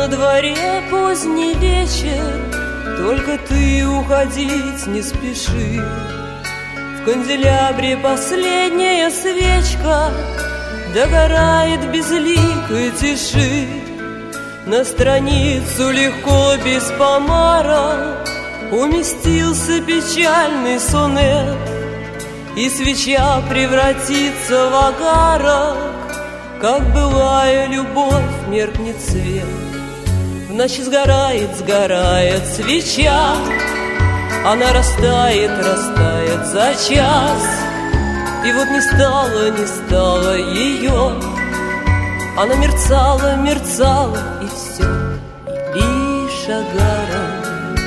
На дворе поздний вечер, только ты уходить не спеши. В канделябре последняя свечка догорает безликой тиши. На страницу легко без помара уместился печальный сонет, и свеча превратится в агарок, как былая любовь меркнет свет. В ночи сгорает, сгорает свеча, она растает, растает за час. И вот не стало, не стало ее, она мерцала, мерцала, и все, и лишь агарок.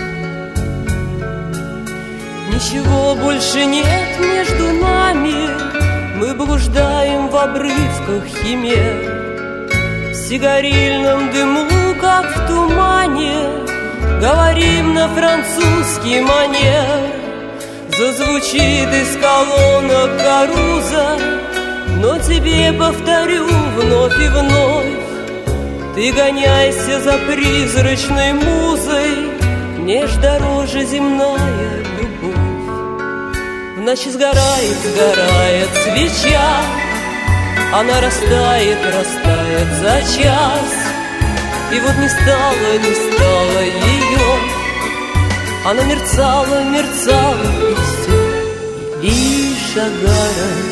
Ничего больше нет между нами, мы блуждаем в обрывках химер. В сигарильном дыму, как в тумане, говорим на французский манер. Зазвучит из колонок каруза, но тебе повторю вновь и вновь: ты гоняйся за призрачной музой, мне ж дороже земная любовь. В ночи сгорает, сгорает свеча, она растает, растает за час. И вот не стало, не стало ее, она мерцала, мерцала, и все, и лишь агарок.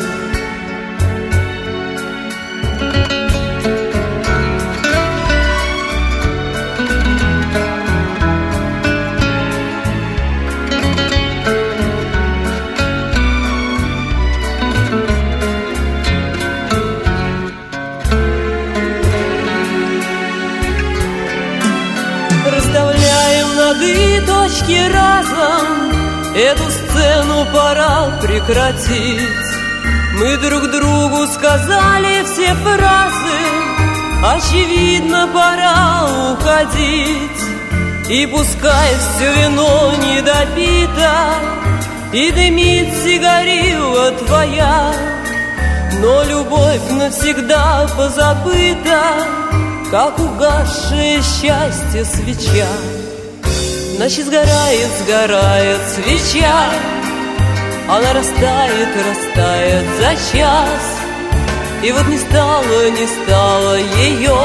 И точки разом, эту сцену пора прекратить. Мы друг другу сказали все фразы, очевидно, пора уходить. И пускай все вино не допито, и дымит сигарила твоя, но любовь навсегда позабыта, как угасшее счастье свеча. Ночи сгорает, сгорает свеча, она растает, растает за час. И вот не стало, не стало ее,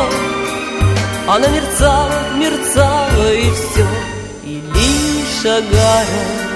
она мерцала, мерцала, и все, и лишь агарок.